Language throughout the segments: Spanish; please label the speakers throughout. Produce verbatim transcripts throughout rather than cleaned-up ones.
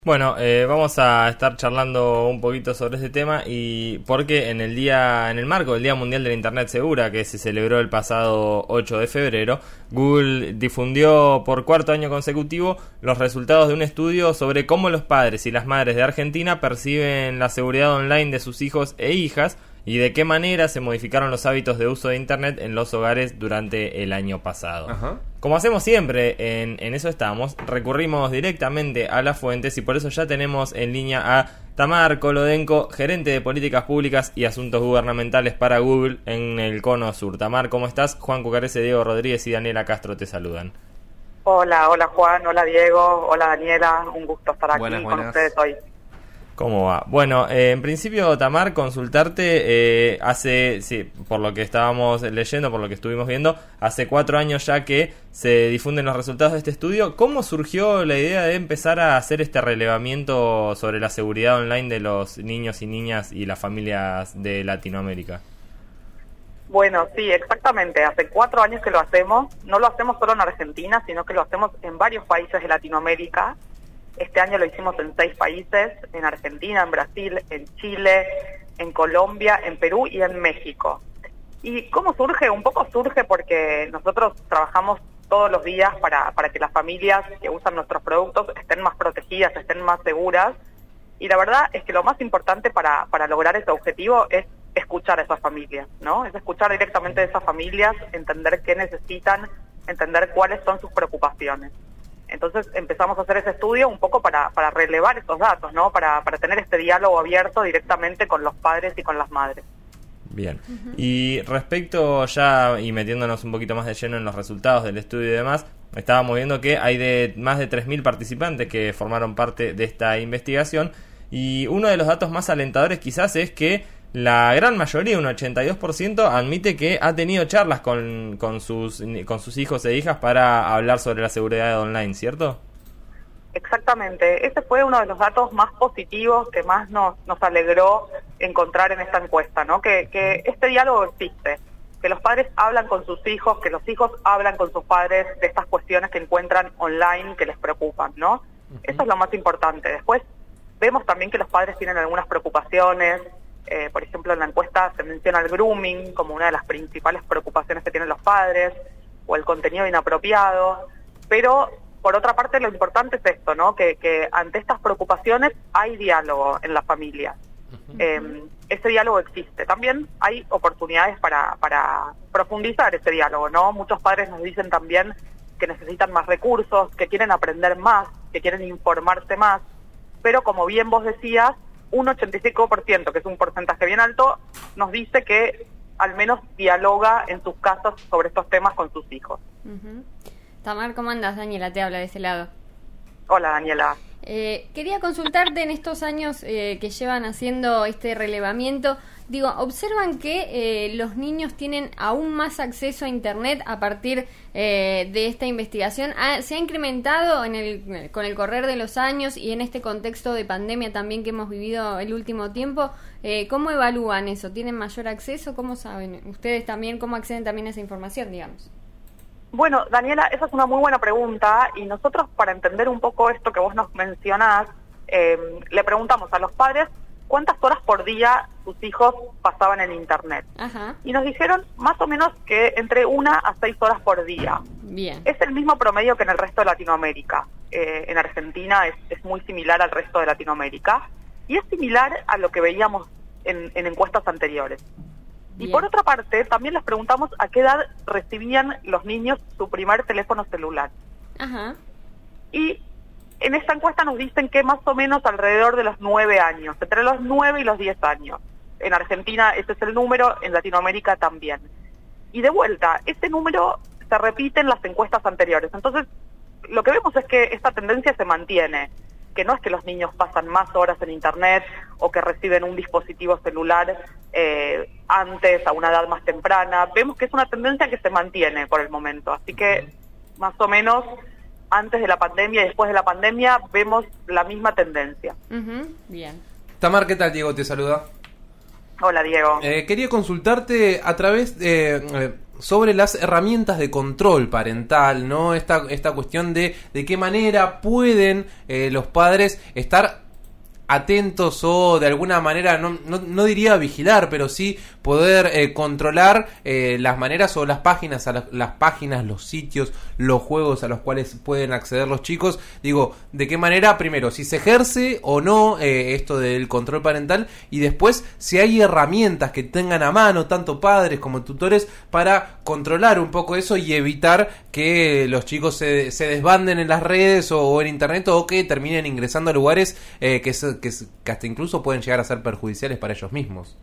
Speaker 1: Bueno, eh, vamos a estar charlando un poquito sobre este tema y porque en el día, en el marco del Día Mundial de la Internet Segura, que se celebró el pasado ocho de febrero, Google difundió por cuarto año consecutivo los resultados de un estudio sobre cómo los padres y las madres de Argentina perciben la seguridad online de sus hijos e hijas y de qué manera se modificaron los hábitos de uso de Internet en los hogares durante el año pasado. Ajá. Como hacemos siempre, en, en eso estamos, recurrimos directamente a las fuentes y por eso ya tenemos en línea a Tamar Kolodenko, gerente de Políticas Públicas y Asuntos Gubernamentales para Google en el Cono Sur. Tamar, ¿cómo estás? Juan Cucarese, Diego Rodríguez y Daniela Castro te saludan.
Speaker 2: Hola, hola Juan, hola Diego, hola Daniela, un gusto estar aquí buenas, con buenas. ustedes hoy.
Speaker 1: ¿Cómo va? Bueno, eh, en principio, Tamar, consultarte, eh, hace, sí, por lo que estábamos leyendo, por lo que estuvimos viendo, hace cuatro años ya que se difunden los resultados de este estudio. ¿Cómo surgió la idea de empezar a hacer este relevamiento sobre la seguridad online de los niños y niñas y las familias de Latinoamérica?
Speaker 2: Bueno, sí, exactamente. Hace cuatro años que lo hacemos. No lo hacemos solo en Argentina, sino que lo hacemos en varios países de Latinoamérica. Este año lo hicimos en seis países, en Argentina, en Brasil, en Chile, en Colombia, en Perú y en México. ¿Y cómo surge? Un poco surge porque nosotros trabajamos todos los días para, para que las familias que usan nuestros productos estén más protegidas, estén más seguras. Y la verdad es que lo más importante para, para lograr ese objetivo es escuchar a esas familias, ¿no? Es escuchar directamente a esas familias, entender qué necesitan, entender cuáles son sus preocupaciones. Entonces empezamos a hacer ese estudio un poco para, para relevar esos datos, ¿no? Para, para tener este diálogo abierto directamente con los padres y con las madres.
Speaker 1: Bien. Uh-huh. Y respecto ya, y metiéndonos un poquito más de lleno en los resultados del estudio y demás, estábamos viendo que hay de más de tres mil participantes que formaron parte de esta investigación y uno de los datos más alentadores quizás es que la gran mayoría, un ochenta y dos por ciento, admite que ha tenido charlas con, con, sus, con sus hijos e hijas para hablar sobre la seguridad online, ¿cierto?
Speaker 2: Exactamente. Ese fue uno de los datos más positivos que más nos, nos alegró encontrar en esta encuesta, ¿no? Que, que este diálogo existe, que los padres hablan con sus hijos, que los hijos hablan con sus padres de estas cuestiones que encuentran online que les preocupan, ¿no? Uh-huh. Eso es lo más importante. Después vemos también que los padres tienen algunas preocupaciones. Eh, por ejemplo, en la encuesta se menciona el grooming como una de las principales preocupaciones que tienen los padres, o el contenido inapropiado, pero por otra parte lo importante es esto, ¿no? Que, que ante estas preocupaciones hay diálogo en la familia. Uh-huh. Eh, ese diálogo existe. También hay oportunidades para, para profundizar ese diálogo, ¿no? Muchos padres nos dicen también que necesitan más recursos, que quieren aprender más, que quieren informarse más, pero como bien vos decías, un ochenta y cinco por ciento, que es un porcentaje bien alto, nos dice que al menos dialoga en sus casas sobre estos temas con sus hijos.
Speaker 3: Uh-huh. Tamar, ¿cómo andas? Daniela te habla de ese lado.
Speaker 2: Hola, Daniela.
Speaker 3: Eh, quería consultarte en estos años eh, que llevan haciendo este relevamiento. Digo, observan que eh, los niños tienen aún más acceso a Internet a partir eh, de esta investigación. ¿Ha, ¿Se ha incrementado en el, con el correr de los años y en este contexto de pandemia también que hemos vivido el último tiempo? Eh, ¿Cómo evalúan eso? ¿Tienen mayor acceso? ¿Cómo saben ustedes también? ¿Cómo acceden también a esa información, digamos?
Speaker 2: Bueno, Daniela, esa es una muy buena pregunta y nosotros para entender un poco esto que vos nos mencionás, eh, le preguntamos a los padres cuántas horas por día sus hijos pasaban en Internet. Ajá. Y nos dijeron más o menos que entre una a seis horas por día.
Speaker 3: Bien.
Speaker 2: Es el mismo promedio que en el resto de Latinoamérica. Eh, en Argentina es, es muy similar al resto de Latinoamérica y es similar a lo que veíamos en, en encuestas anteriores. Bien. Y por otra parte, también les preguntamos a qué edad recibían los niños su primer teléfono celular.
Speaker 3: Ajá.
Speaker 2: Y en esta encuesta nos dicen que más o menos alrededor de los nueve años, entre los nueve y los diez años. En Argentina ese es el número, en Latinoamérica también. Y de vuelta, este número se repite en las encuestas anteriores. Entonces, lo que vemos es que esta tendencia se mantiene, que no es que los niños pasan más horas en Internet o que reciben un dispositivo celular eh, antes, a una edad más temprana. Vemos que es una tendencia que se mantiene por el momento. Así que, más o menos, antes de la pandemia y después de la pandemia, vemos la misma tendencia.
Speaker 3: Uh-huh. Bien.
Speaker 4: Tamar, ¿qué tal? Diego te saluda.
Speaker 2: Hola, Diego.
Speaker 4: Eh, quería consultarte a través de... Eh, sobre las herramientas de control parental, ¿no? Esta, esta cuestión de de qué manera pueden eh, los padres estar atentos o de alguna manera, no, no, no diría vigilar, pero sí poder eh, controlar eh, las maneras o las páginas, a la, las páginas, los sitios, los juegos a los cuales pueden acceder los chicos. Digo, de qué manera, primero, si se ejerce o no eh, esto del control parental, y después si hay herramientas que tengan a mano, tanto padres como tutores, para controlar un poco eso y evitar que los chicos se, se desbanden en las redes o, o en internet, o que terminen ingresando a lugares eh, que se Que, que hasta incluso pueden llegar a ser perjudiciales para ellos mismos.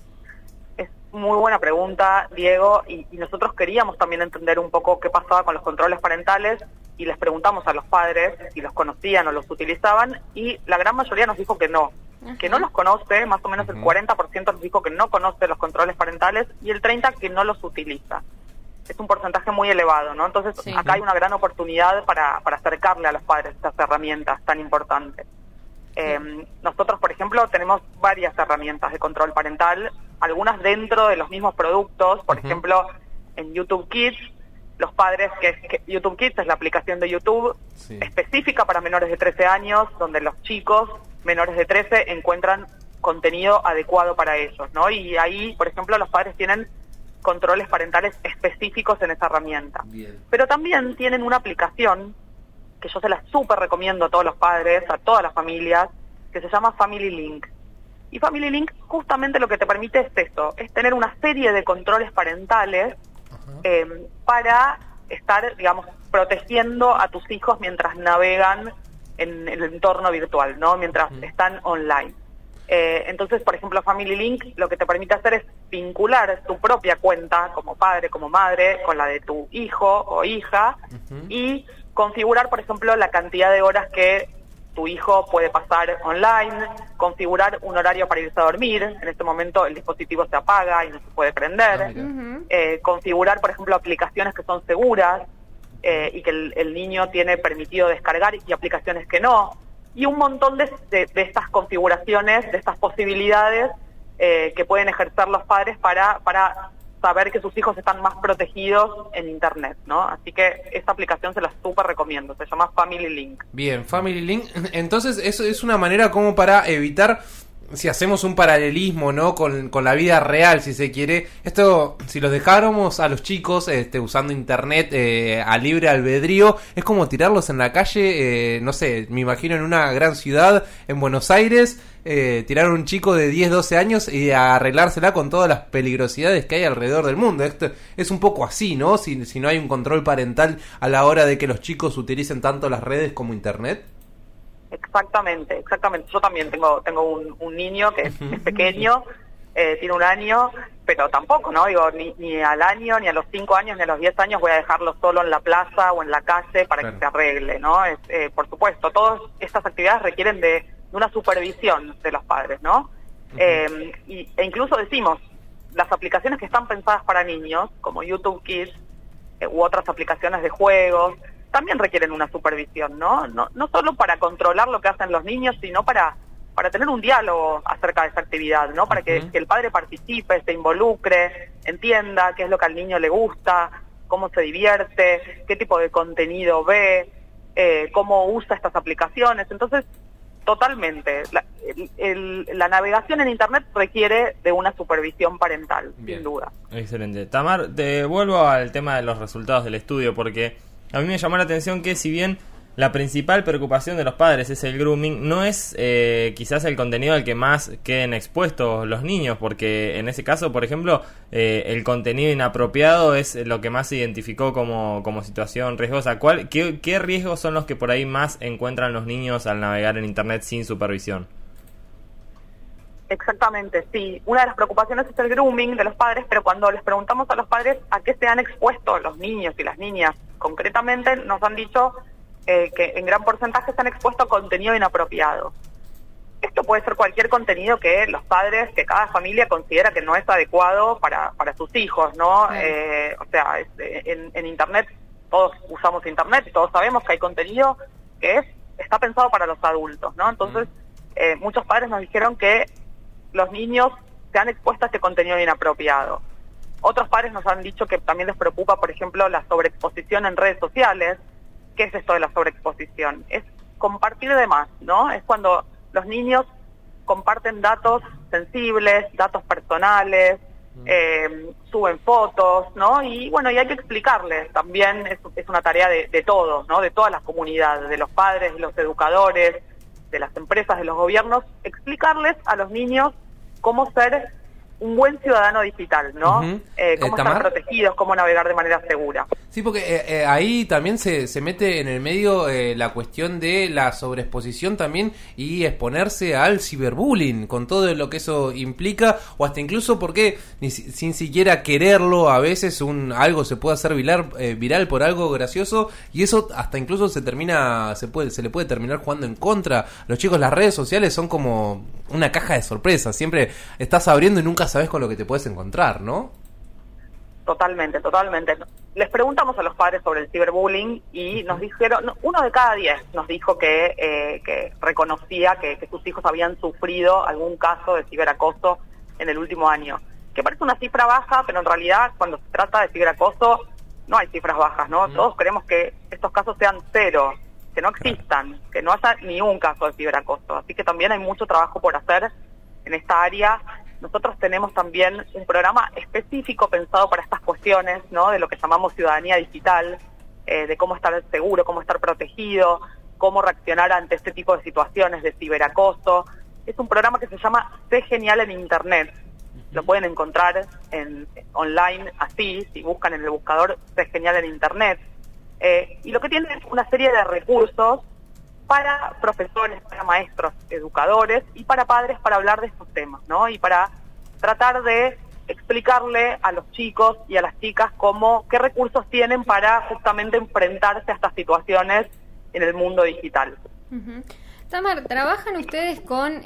Speaker 2: Es muy buena pregunta, Diego, y, y nosotros queríamos también entender un poco qué pasaba con los controles parentales, y les preguntamos a los padres si los conocían o los utilizaban, y la gran mayoría nos dijo que no, uh-huh. que no los conoce, más o menos uh-huh. el cuarenta por ciento nos dijo que no conoce los controles parentales, y el treinta por ciento que no los utiliza. Es un porcentaje muy elevado, ¿no? Entonces sí. acá hay una gran oportunidad para, para acercarle a los padres estas herramientas tan importantes. Eh, nosotros, por ejemplo, tenemos varias herramientas de control parental, algunas dentro de los mismos productos. Por uh-huh. ejemplo, en YouTube Kids, los padres, que, que YouTube Kids es la aplicación de YouTube sí. específica para menores de trece años, donde los chicos menores de trece encuentran contenido adecuado para ellos, ¿no? Y ahí, por ejemplo, los padres tienen controles parentales específicos en esa herramienta. Bien. Pero también tienen una aplicación que yo se la súper recomiendo a todos los padres, a todas las familias, que se llama Family Link. Y Family Link justamente lo que te permite es esto, es tener una serie de controles parentales uh-huh. eh, para estar, digamos, protegiendo a tus hijos mientras navegan en el entorno virtual, ¿no? Mientras uh-huh. están online. Eh, entonces, por ejemplo, Family Link lo que te permite hacer es vincular tu propia cuenta como padre, como madre, con la de tu hijo o hija uh-huh. y configurar, por ejemplo, la cantidad de horas que tu hijo puede pasar online, configurar un horario para irse a dormir. En este momento el dispositivo se apaga y no se puede prender. Ah, uh-huh. eh, configurar, por ejemplo, aplicaciones que son seguras eh, y que el, el niño tiene permitido descargar, y aplicaciones que no. Y un montón de, de, de estas configuraciones, de estas posibilidades eh, que pueden ejercer los padres para... para saber que sus hijos están más protegidos en internet, ¿no? Así que esta aplicación se la súper recomiendo, se llama Family Link.
Speaker 4: Bien, Family Link. Entonces, eso es una manera como para evitar, si hacemos un paralelismo, ¿no? Con, con la vida real, si se quiere. Esto, si los dejáramos a los chicos este, usando internet eh, a libre albedrío, es como tirarlos en la calle, eh, no sé, me imagino en una gran ciudad, en Buenos Aires, eh, tirar a un chico de diez, doce años y arreglársela con todas las peligrosidades que hay alrededor del mundo. Esto es un poco así, ¿no? Si, si no hay un control parental a la hora de que los chicos utilicen tanto las redes como internet.
Speaker 2: Exactamente, exactamente. Yo también tengo tengo un, un niño que es, es pequeño, eh, tiene un año, pero tampoco, ¿no? Digo, ni, ni al año, ni a los cinco años, ni a los diez años voy a dejarlo solo en la plaza o en la calle para claro. que se arregle, ¿no? Es, eh, por supuesto, todas estas actividades requieren de, de una supervisión de los padres, ¿no? Uh-huh. Eh, y, e incluso decimos, las aplicaciones que están pensadas para niños, como YouTube Kids, eh, u otras aplicaciones de juegos, también requieren una supervisión, ¿no? No, no solo para controlar lo que hacen los niños, sino para, para tener un diálogo acerca de esa actividad, ¿no? Para uh-huh. que, que el padre participe, se involucre, entienda qué es lo que al niño le gusta, cómo se divierte, qué tipo de contenido ve, eh, cómo usa estas aplicaciones. Entonces, totalmente, la, el, el, la navegación en internet requiere de una supervisión parental, Bien. sin duda.
Speaker 1: Excelente. Tamar, te vuelvo al tema de los resultados del estudio, porque a mí me llamó la atención que, si bien la principal preocupación de los padres es el grooming, no es eh, quizás el contenido al que más queden expuestos los niños, porque en ese caso, por ejemplo, eh, el contenido inapropiado es lo que más se identificó como, como situación riesgosa. ¿Cuál, qué, ¿Qué riesgos son los que por ahí más encuentran los niños al navegar en internet sin supervisión?
Speaker 2: Exactamente, sí. Una de las preocupaciones es el grooming de los padres, pero cuando les preguntamos a los padres a qué se han expuesto los niños y las niñas, concretamente nos han dicho eh, que en gran porcentaje se han expuesto a contenido inapropiado. Esto puede ser cualquier contenido que los padres, que cada familia considera que no es adecuado para, para sus hijos, ¿no? Sí. Eh, o sea, es, en, en internet, todos usamos internet y todos sabemos que hay contenido que es está pensado para los adultos, ¿no? Entonces, eh, muchos padres nos dijeron que los niños se han expuesto a este contenido inapropiado. Otros padres nos han dicho que también les preocupa, por ejemplo, la sobreexposición en redes sociales. ¿Qué es esto de la sobreexposición? Es compartir de más, ¿no? Es cuando los niños comparten datos sensibles, datos personales, eh, suben fotos, ¿no? Y bueno, y hay que explicarles, también es, es una tarea de, de todos, ¿no? De todas las comunidades, de los padres, de los educadores, de las empresas, de los gobiernos, explicarles a los niños cómo ser un buen ciudadano digital, ¿no?
Speaker 4: Uh-huh.
Speaker 2: eh, cómo
Speaker 4: eh,
Speaker 2: estar protegidos, cómo navegar de manera segura.
Speaker 4: Sí, porque eh, eh, ahí también se, se mete en el medio eh, la cuestión de la sobreexposición también y exponerse al ciberbullying, con todo lo que eso implica, o hasta incluso porque ni, sin siquiera quererlo, a veces un algo se puede hacer viral, eh, viral por algo gracioso, y eso hasta incluso se termina, se puede, se le puede terminar jugando en contra. Los chicos, las redes sociales son como una caja de sorpresas, siempre estás abriendo y nunca sabes con lo que te puedes encontrar, ¿no?
Speaker 2: Totalmente, totalmente. Les preguntamos a los padres sobre el ciberbullying y nos dijeron, uno de cada diez nos dijo que, eh, que reconocía que, que sus hijos habían sufrido algún caso de ciberacoso en el último año. Que parece una cifra baja, pero en realidad cuando se trata de ciberacoso no hay cifras bajas, ¿no? Mm. Todos queremos que estos casos sean cero, que no existan, que no haya ni un caso de ciberacoso. Así que también hay mucho trabajo por hacer en esta área. Nosotros tenemos también un programa específico pensado para estas cuestiones, ¿no? De lo que llamamos ciudadanía digital, eh, de cómo estar seguro, cómo estar protegido, cómo reaccionar ante este tipo de situaciones de ciberacoso. Es un programa que se llama Sé Genial en Internet. Lo pueden encontrar en online así, si buscan en el buscador Sé Genial en Internet. Eh, y lo que tiene es una serie de recursos para profesores, para maestros, educadores y para padres para hablar de estos temas, ¿no? Y para tratar de explicarle a los chicos y a las chicas cómo, qué recursos tienen para justamente enfrentarse a estas situaciones en el mundo digital.
Speaker 3: Uh-huh. Tamar, ¿trabajan ustedes con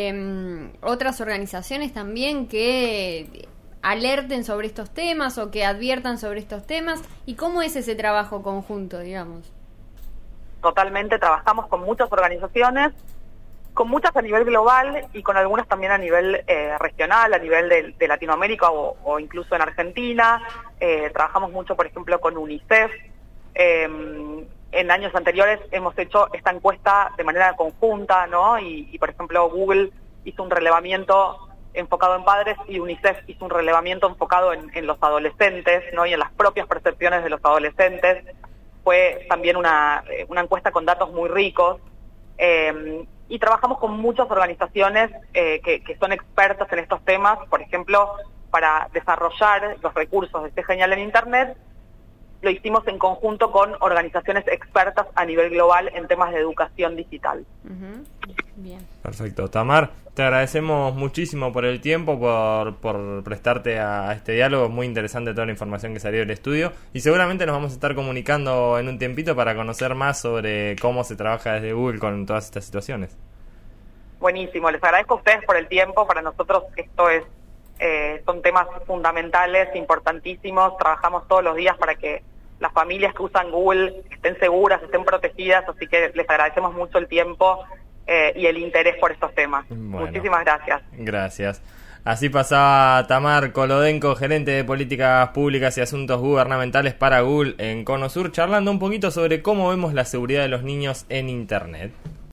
Speaker 3: eh, otras organizaciones también que alerten sobre estos temas o que adviertan sobre estos temas? ¿Y cómo es ese trabajo conjunto, digamos?
Speaker 2: Totalmente, trabajamos con muchas organizaciones, con muchas a nivel global y con algunas también a nivel eh, regional, a nivel de, de Latinoamérica o, o incluso en Argentina. Eh, trabajamos mucho, por ejemplo, con UNICEF. Eh, en años anteriores hemos hecho esta encuesta de manera conjunta, ¿no? Y, y, por ejemplo, Google hizo un relevamiento enfocado en padres y UNICEF hizo un relevamiento enfocado en, en los adolescentes, ¿no? Y en las propias percepciones de los adolescentes. Fue también una, una encuesta con datos muy ricos, eh, y trabajamos con muchas organizaciones eh, que, que son expertas en estos temas, por ejemplo, para desarrollar los recursos de Sé Genial en Internet, lo hicimos en conjunto con organizaciones expertas a nivel global en temas de educación digital.
Speaker 3: Uh-huh. Bien.
Speaker 1: Perfecto. Tamar, te agradecemos muchísimo por el tiempo, por, por prestarte a este diálogo. Muy interesante toda la información que salió del estudio y seguramente nos vamos a estar comunicando en un tiempito para conocer más sobre cómo se trabaja desde Google con todas estas situaciones.
Speaker 2: Buenísimo, les agradezco a ustedes por el tiempo. Para nosotros esto es eh, son temas fundamentales, importantísimos. Trabajamos todos los días para que las familias que usan Google estén seguras, estén protegidas, así que les agradecemos mucho el tiempo eh, y el interés por estos temas. Bueno, muchísimas gracias.
Speaker 1: Gracias. Así pasaba Tamar Kolodenko, gerente de Políticas Públicas y Asuntos Gubernamentales para Google en Cono Sur, charlando un poquito sobre cómo vemos la seguridad de los niños en Internet.